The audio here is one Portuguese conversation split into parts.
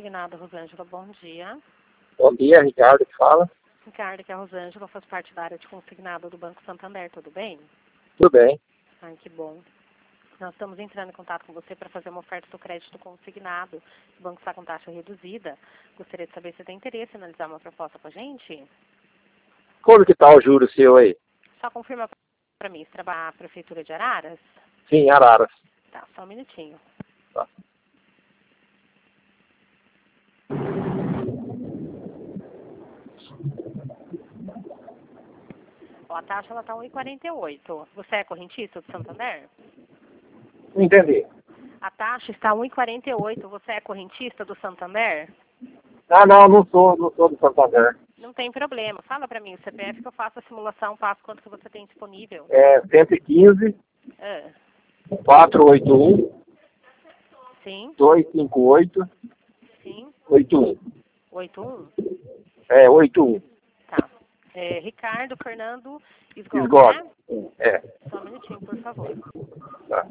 Consignado, Rosângela, bom dia. Bom dia, Ricardo, que fala. Ricardo, que é a Rosângela, faz parte da área de consignado do Banco Santander, tudo bem? Tudo bem. Ai, que bom. Nós estamos entrando em contato com você para fazer uma oferta do crédito consignado. O banco está com taxa reduzida. Gostaria de saber se tem interesse em analisar uma proposta com a gente? Como que tá o juro seu aí? Só confirma para mim, você trabalha na Prefeitura de Araras? Sim, Araras. Tá, só um minutinho. Tá. Ó, a taxa ela tá 1,48. Você é correntista do Santander? Não entendi. A taxa está 1,48. Você é correntista do Santander? Ah, não sou do Santander. Não tem problema. Fala para mim o CPF que eu faço a simulação, passo quanto que você tem disponível. É 115 Ah, 481 sim, 258 sim. 81. 81? É, 81. Tá. É, Ricardo Fernando Esgoto, Esgoto. né? É. Só um minutinho, por favor. Tá.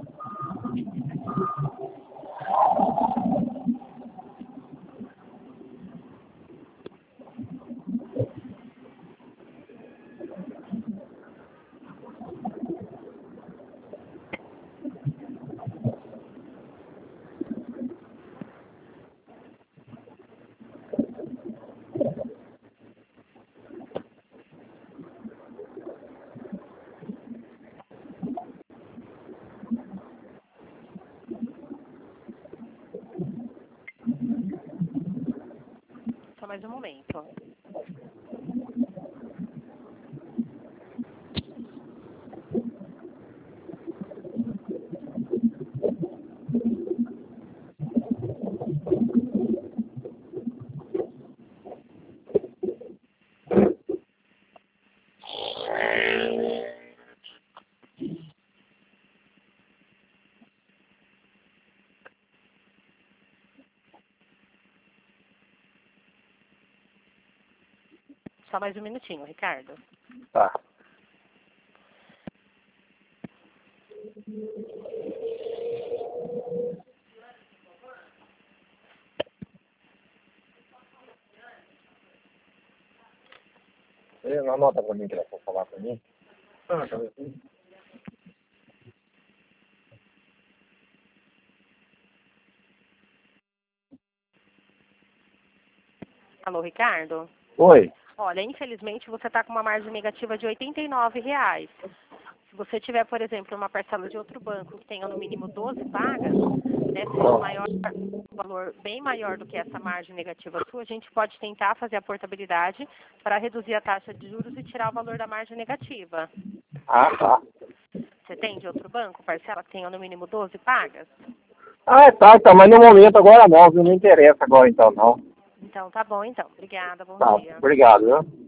Só mais um momento. Só mais um minutinho, Ricardo. Tá. Você não anota pra mim que ela for falar pra mim? Ah, tá bem. Alô, Ricardo? Oi. Olha, infelizmente você está com uma margem negativa de R$ 89. Se você tiver, por exemplo, uma parcela de outro banco que tenha no mínimo 12 pagas, né, sendo maior, um valor bem maior do que essa margem negativa sua, a gente pode tentar fazer a portabilidade para reduzir a taxa de juros e tirar o valor da margem negativa. Ah, tá. Você tem de outro banco parcela que tenha no mínimo 12 pagas? Ah, tá, mas no momento agora não, viu? Não interessa agora então, não. Então tá bom, então. Obrigada, bom Tá, dia. obrigado, viu?